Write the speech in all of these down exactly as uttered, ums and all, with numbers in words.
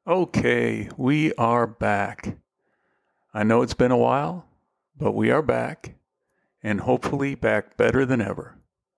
Okay, we are back. I know it's been a while, but we are back, and hopefully back better than ever.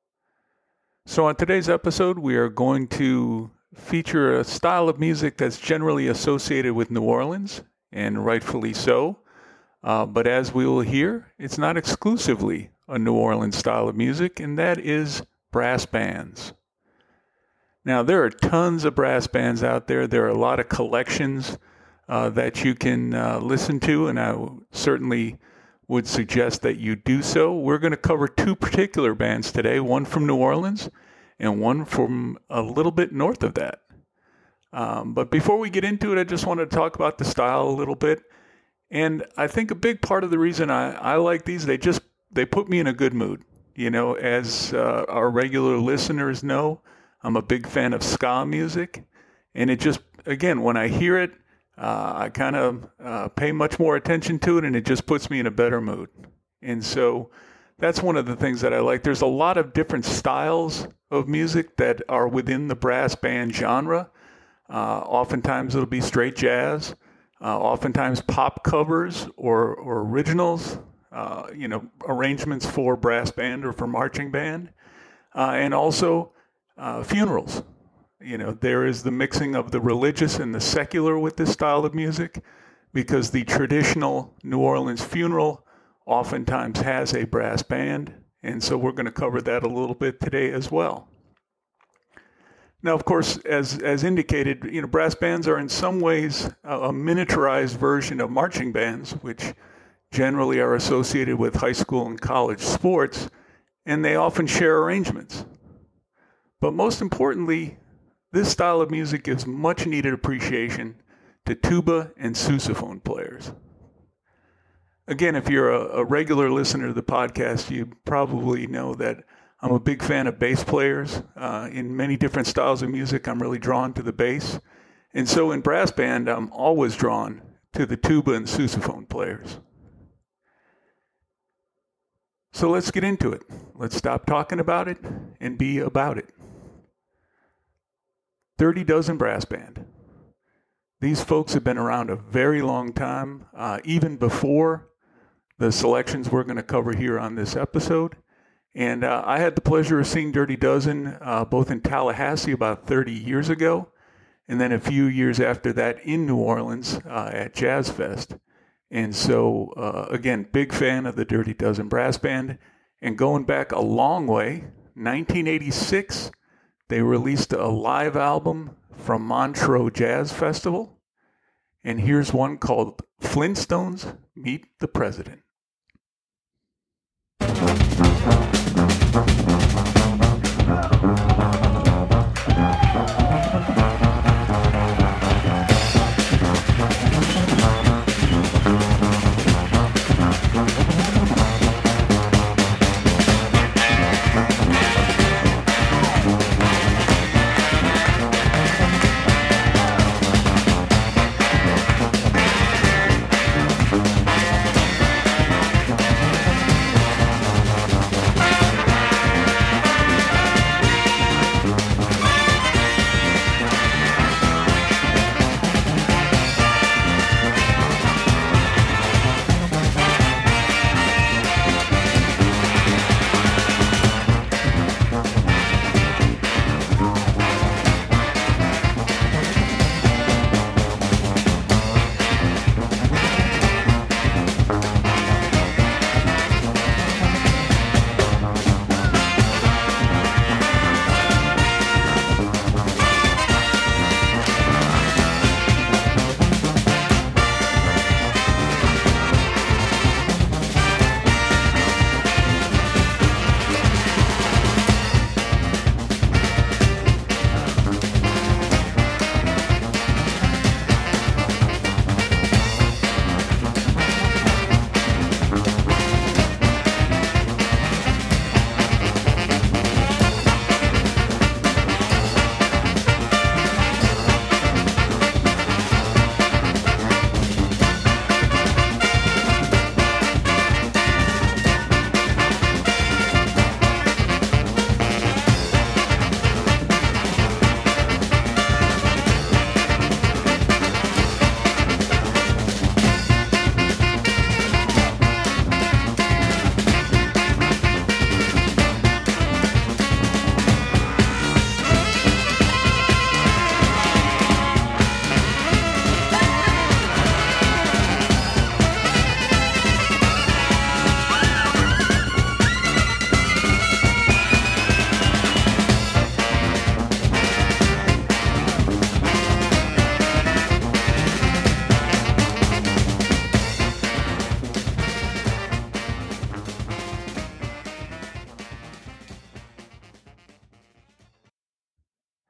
So on today's episode, we are going to feature a style of music that's generally associated with New Orleans, and rightfully so. Uh, but as we will hear, it's not exclusively a New Orleans style of music, and that is brass bands. Now, there are tons of brass bands out there. There are a lot of collections uh, that you can uh, listen to, and I w- certainly would suggest that you do so. We're going to cover two particular bands today, one from New Orleans and one from a little bit north of that. Um, but before we get into it, I just wanted to talk about the style a little bit. And I think a big part of the reason I, I like these, they just they put me in a good mood. You know, as uh, our regular listeners know, I'm a big fan of ska music, and it just, again, when I hear it, uh, I kind of uh, pay much more attention to it, and it just puts me in a better mood. And so that's one of the things that I like. There's a lot of different styles of music that are within the brass band genre. Uh, oftentimes it'll be straight jazz, uh, oftentimes pop covers or, or originals, uh, you know, arrangements for brass band or for marching band, uh, and also Uh, funerals. You know, there is the mixing of the religious and the secular with this style of music, because the traditional New Orleans funeral oftentimes has a brass band, and so we're going to cover that a little bit today as well. Now, of course, as as indicated, you know, brass bands are in some ways a, a miniaturized version of marching bands, which generally are associated with high school and college sports, and they often share arrangements. But most importantly, this style of music gives much needed appreciation to tuba and sousaphone players. Again, if you're a, a regular listener to the podcast, you probably know that I'm a big fan of bass players. Uh, in many different styles of music, I'm really drawn to the bass. And so in brass band, I'm always drawn to the tuba and sousaphone players. So let's get into it. Let's stop talking about it and be about it. Dirty Dozen Brass Band. These folks have been around a very long time, uh, even before the selections we're going to cover here on this episode. And uh, I had the pleasure of seeing Dirty Dozen uh, both in Tallahassee about thirty years ago, and then a few years after that in New Orleans uh, at Jazz Fest. And so, uh, again, big fan of the Dirty Dozen Brass Band. And going back a long way, nineteen eighty-six, they released a live album from Montreux Jazz Festival. And here's one called Flintstones Meet the President.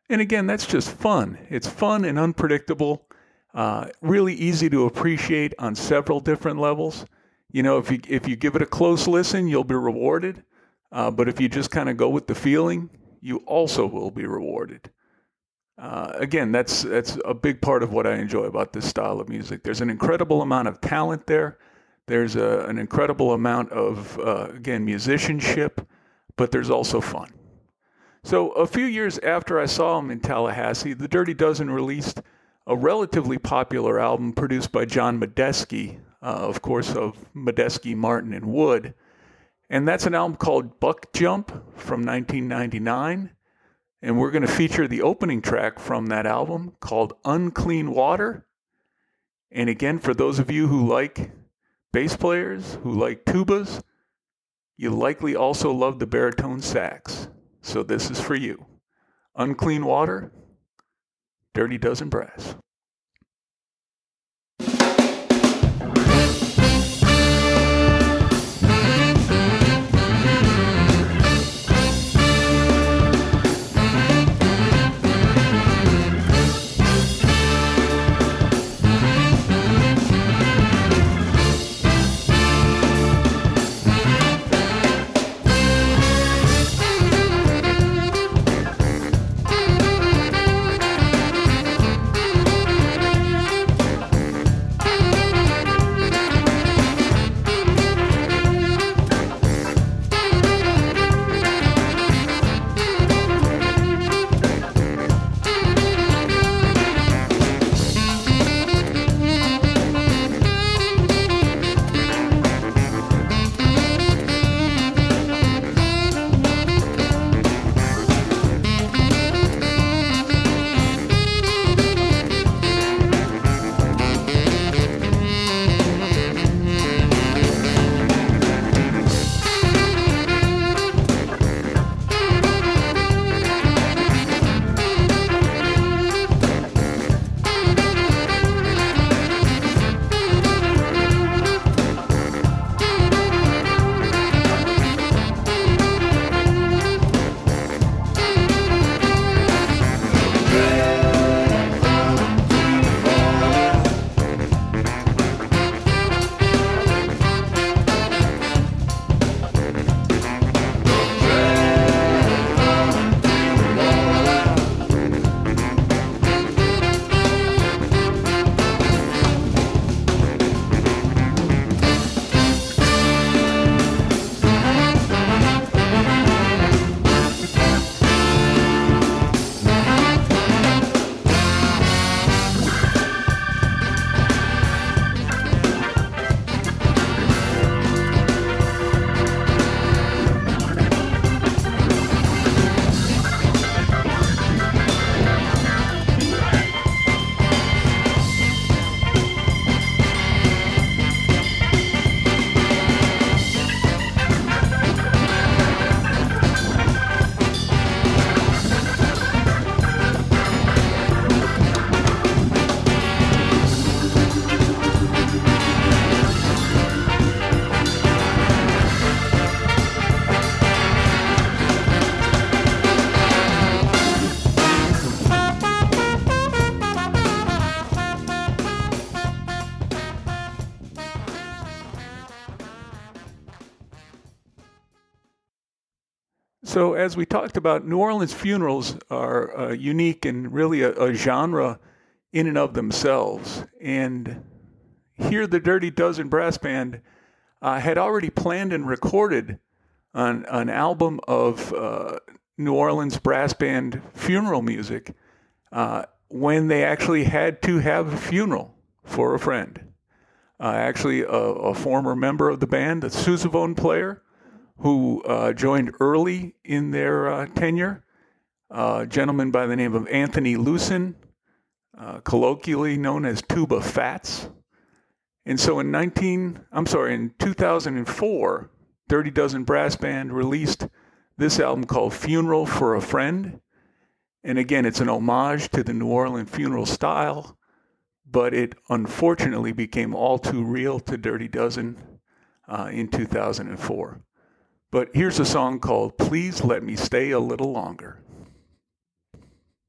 And again, that's just fun. It's fun and unpredictable, uh, really easy to appreciate on several different levels. You know, if you if you give it a close listen, you'll be rewarded. Uh, but if you just kind of go with the feeling, you also will be rewarded. Uh, again, that's that's a big part of what I enjoy about this style of music. There's an incredible amount of talent there. There's a, an incredible amount of, uh, again, musicianship, but there's also fun. So a few years after I saw them in Tallahassee, the Dirty Dozen released a relatively popular album produced by John Medeski, uh, of course, of Medeski, Martin, and Wood. And that's an album called Buck Jump from nineteen ninety-nine. And we're going to feature the opening track from that album called Unclean Water. And again, for those of you who like bass players, who like tubas, you likely also love the baritone sax. So this is for you. Unclean Water, Dirty Dozen Brass. So as we talked about, New Orleans funerals are uh, unique and really a, a genre in and of themselves. And here the Dirty Dozen Brass Band uh, had already planned and recorded an, an album of uh, New Orleans brass band funeral music uh, when they actually had to have a funeral for a friend. Uh, actually, a, a former member of the band, a sousaphone player, who uh, joined early in their uh, tenure, uh, a gentleman by the name of Anthony Lucen, uh, colloquially known as Tuba Fats. And so in nineteen, I'm sorry, in two thousand four, Dirty Dozen Brass Band released this album called Funeral for a Friend. And again, it's an homage to the New Orleans funeral style, but it unfortunately became all too real to Dirty Dozen uh, in two thousand four. But here's a song called Please Let Me Stay a Little Longer.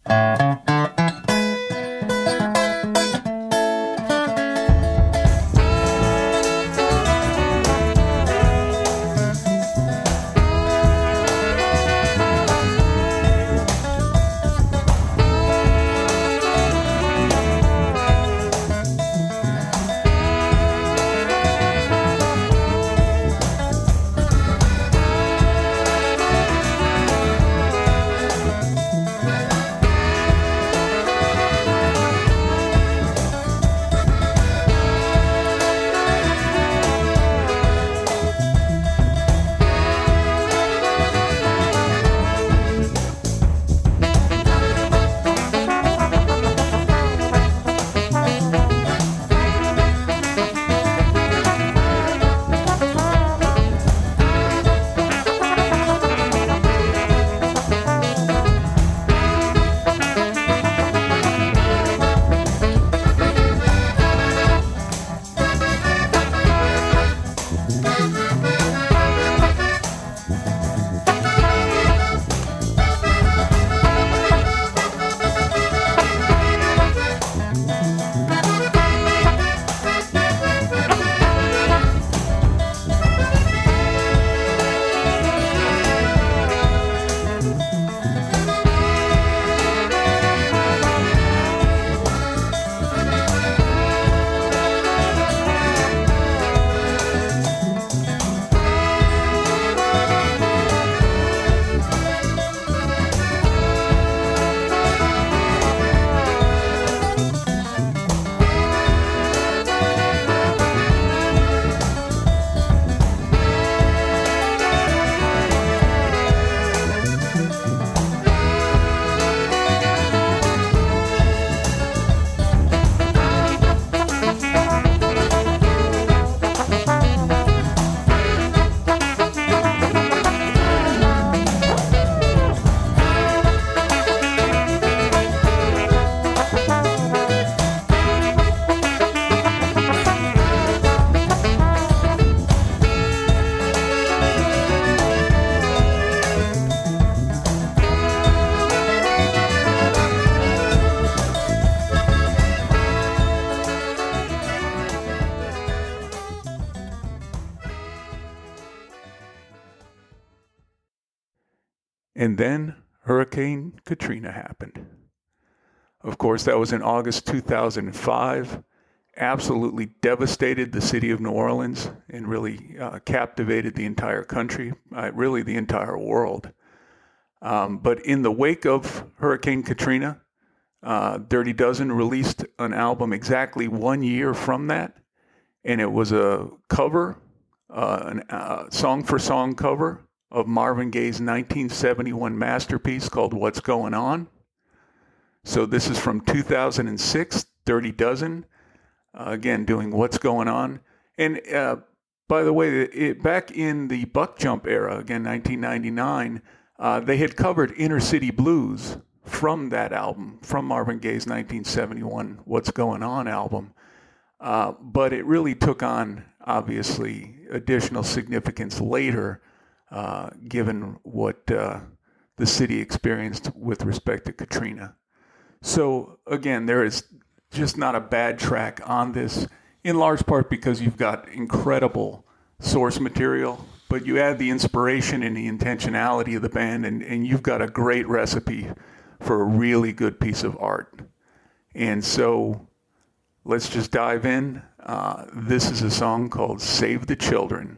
And then Hurricane Katrina happened. Of course, that was in August two thousand five. Absolutely devastated the city of New Orleans and really uh, captivated the entire country, uh, really the entire world. Um, but in the wake of Hurricane Katrina, uh, Dirty Dozen released an album exactly one year from that. And it was a cover, uh, a uh, song-for-song cover of Marvin Gaye's nineteen seventy-one masterpiece called What's Going On. So this is from two thousand six, Dirty Dozen, uh, again, doing What's Going On. And uh, by the way, it, back in the Buck Jump era, again, nineteen ninety-nine, uh, they had covered Inner City Blues from that album, from Marvin Gaye's nineteen seventy-one What's Going On album. Uh, but it really took on, obviously, additional significance later, uh, given what uh, the city experienced with respect to Katrina. So, again, there is just not a bad track on this, in large part because you've got incredible source material, but you add the inspiration and the intentionality of the band, and, and you've got a great recipe for a really good piece of art. And so let's just dive in. Uh, this is a song called Save the Children.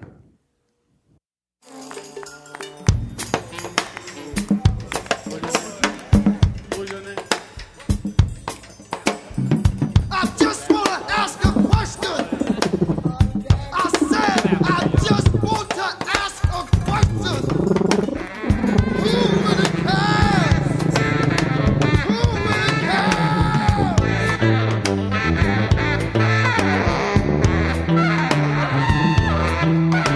Bye.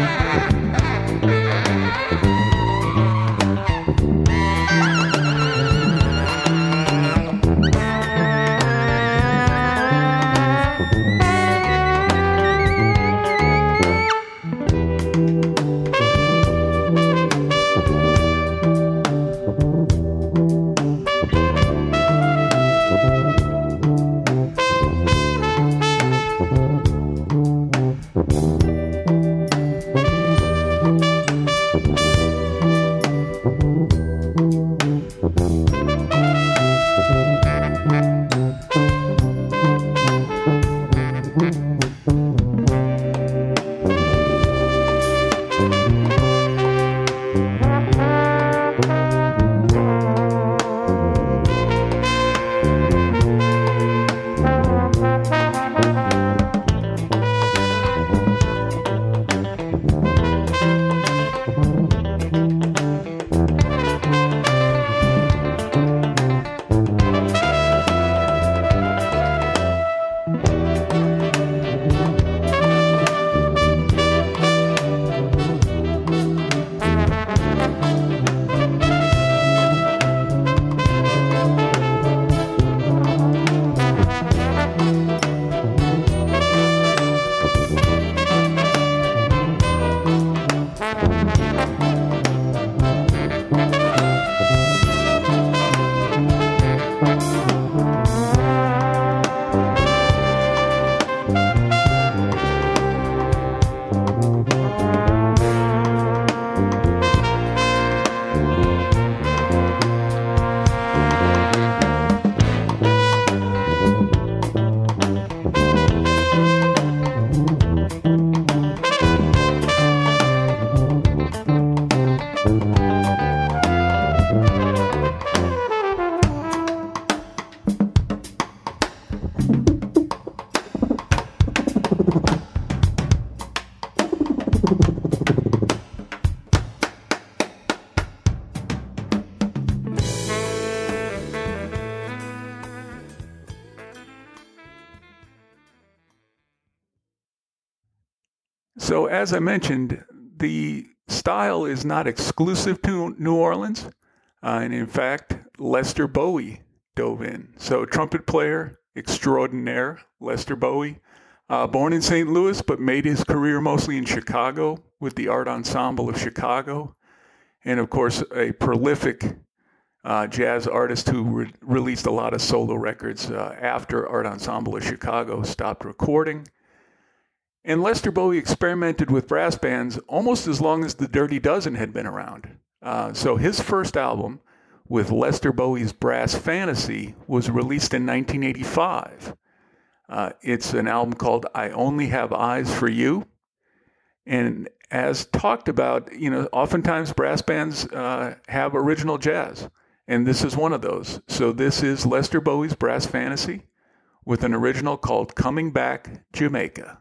So as I mentioned, the style is not exclusive to New Orleans. Uh, and in fact, Lester Bowie dove in. So trumpet player extraordinaire, Lester Bowie, uh, born in Saint Louis, but made his career mostly in Chicago with the Art Ensemble of Chicago. And of course, a prolific uh, jazz artist who re- released a lot of solo records uh, after Art Ensemble of Chicago stopped recording. And Lester Bowie experimented with brass bands almost as long as the Dirty Dozen had been around. Uh, so his first album with Lester Bowie's Brass Fantasy was released in nineteen eighty-five. Uh, it's an album called I Only Have Eyes for You. And as talked about, you know, oftentimes brass bands uh, have original jazz, and this is one of those. So this is Lester Bowie's Brass Fantasy with an original called Coming Back, Jamaica.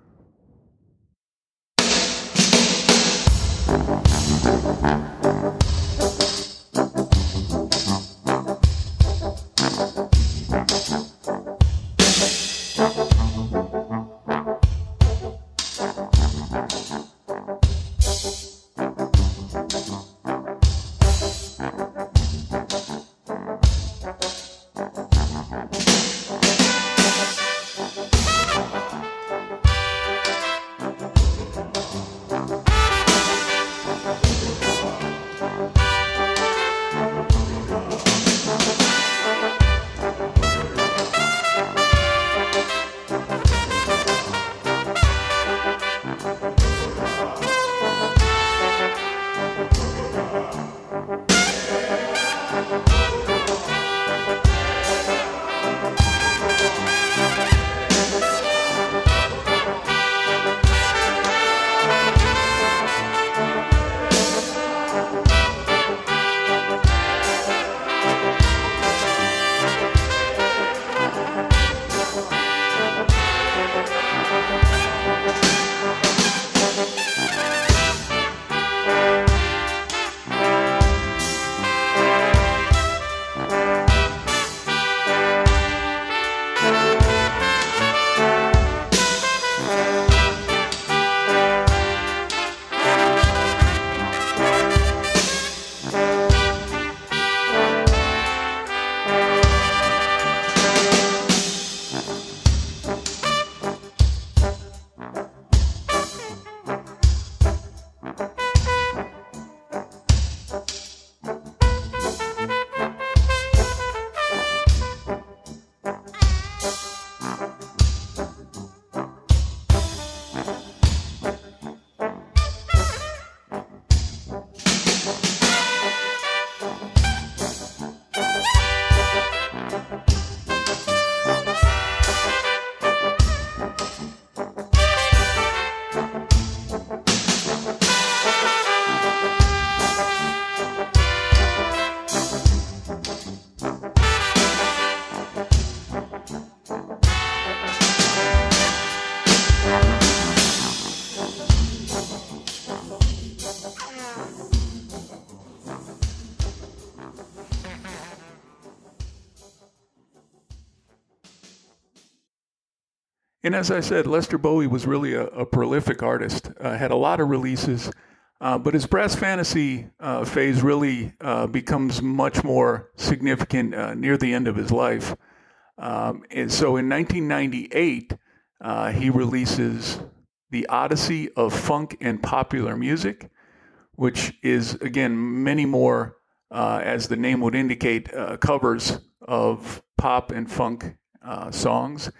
And as I said, Lester Bowie was really a, a prolific artist, uh, had a lot of releases, uh, but his Brass Fantasy uh, phase really uh, becomes much more significant uh, near the end of his life. Um, and so in nineteen ninety-eight, uh, he releases The Odyssey of Funk and Popular Music, which is, again, many more, uh, as the name would indicate, uh, covers of pop and funk uh, songs.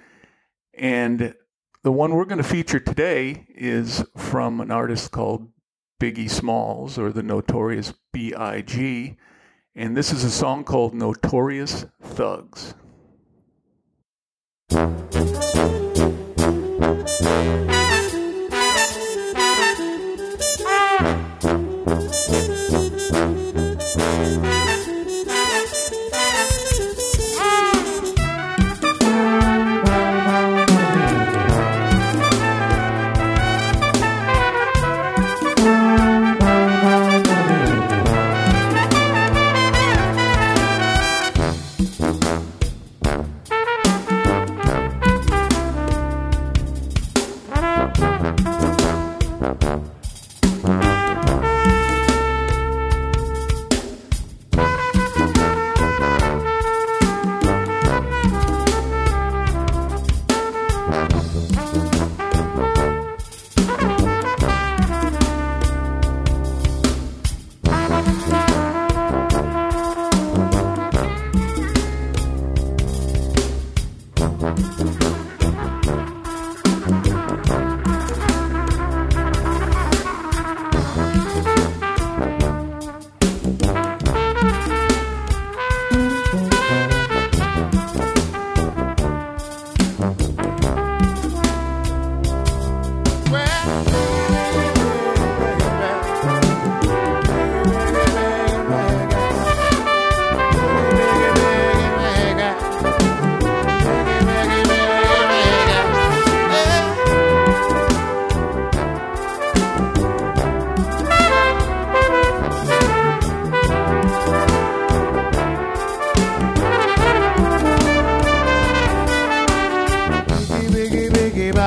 And the one we're going to feature today is from an artist called Biggie Smalls, or the Notorious B I G And this is a song called Notorious Thugs.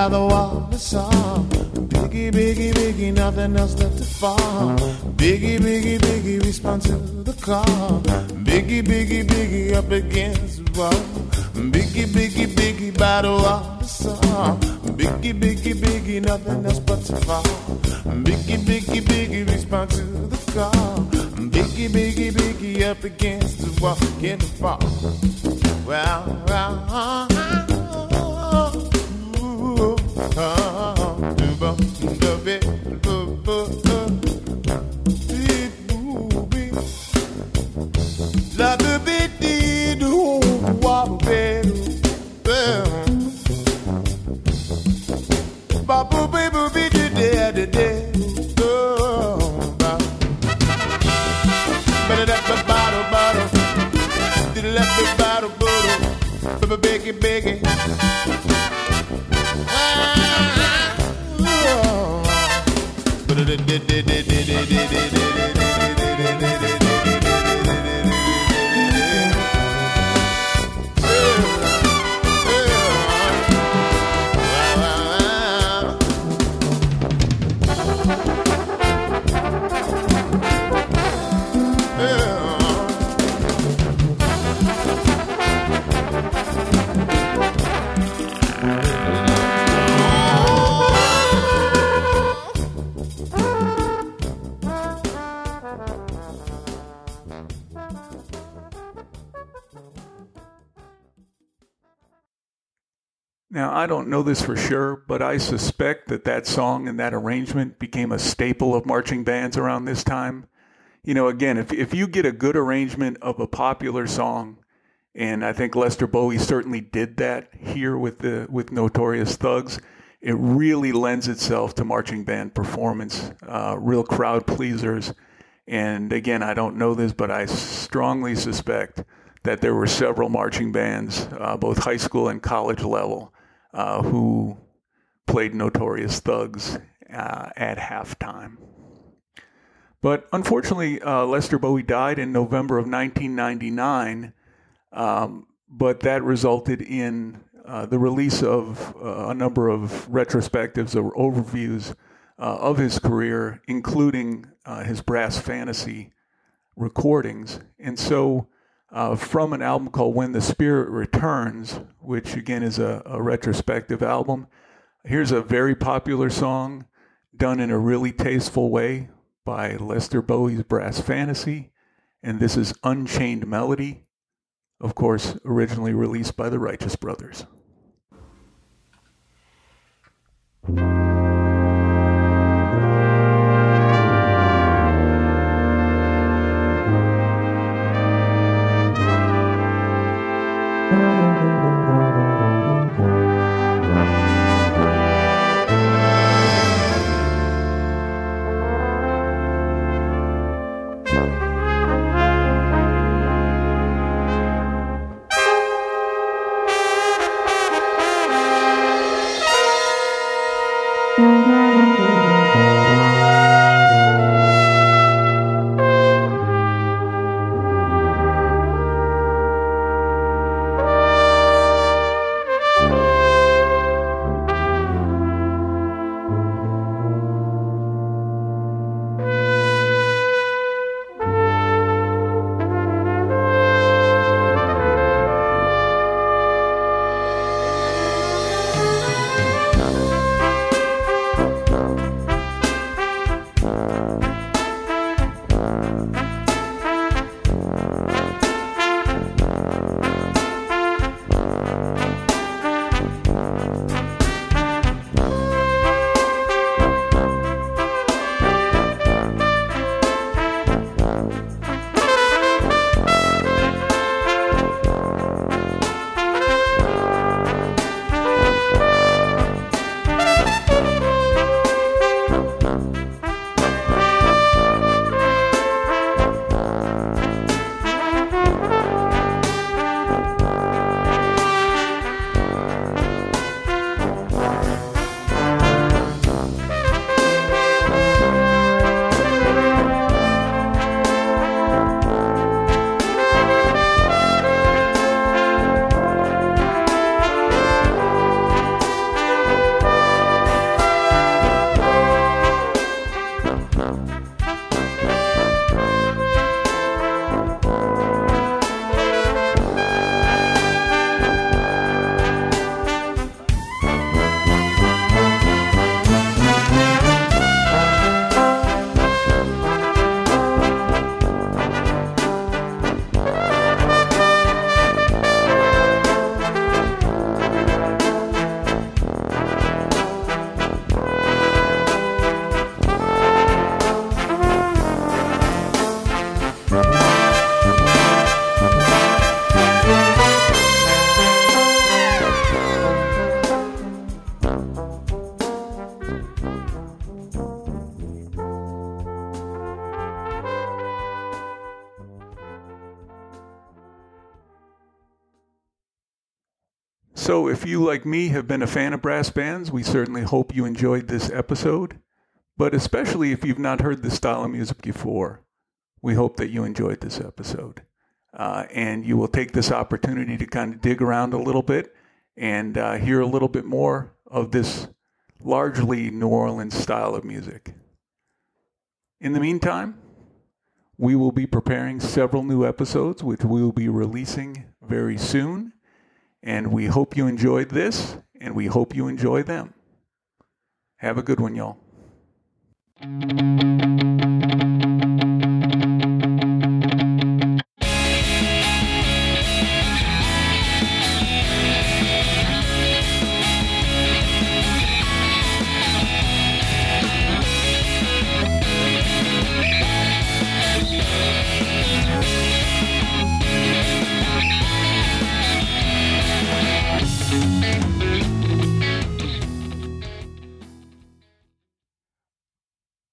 by the water song. Biggie, biggie, biggie, nothing else left to fall. Biggie, biggie, biggie, respond to the call. Biggie, biggie, biggie, up against the wall. Biggie, biggie, biggie, by the water song. Biggie, biggie, biggie, nothing else but to fall. Biggie, biggie, biggie, respond to the call. Biggie, biggie, biggie, up against the wall. Get the fall. Well, well, uh, uh, ooh, uh, Biggie, biggie. Now, I don't know this for sure, but I suspect that that song and that arrangement became a staple of marching bands around this time. You know, again, if if you get a good arrangement of a popular song, and I think Lester Bowie certainly did that here with the with Notorious Thugs, it really lends itself to marching band performance, uh, real crowd pleasers. And again, I don't know this, but I strongly suspect that there were several marching bands, uh, both high school and college level, uh, who played Notorious Thugs uh, at halftime. But unfortunately, uh, Lester Bowie died in November of nineteen ninety-nine, um, but that resulted in uh, the release of uh, a number of retrospectives or overviews uh, of his career, including uh, his Brass Fantasy recordings. And so uh, from an album called When the Spirit Returns, which again is a, a retrospective album, here's a very popular song done in a really tasteful way by Lester Bowie's Brass Fantasy, and this is Unchained Melody, of course, originally released by the Righteous Brothers. So if you, like me, have been a fan of brass bands, we certainly hope you enjoyed this episode. But especially if you've not heard this style of music before, we hope that you enjoyed this episode. Uh, and you will take this opportunity to kind of dig around a little bit and uh, hear a little bit more of this largely New Orleans style of music. In the meantime, we will be preparing several new episodes, which we will be releasing very soon. And we hope you enjoyed this, and we hope you enjoy them. Have a good one, y'all.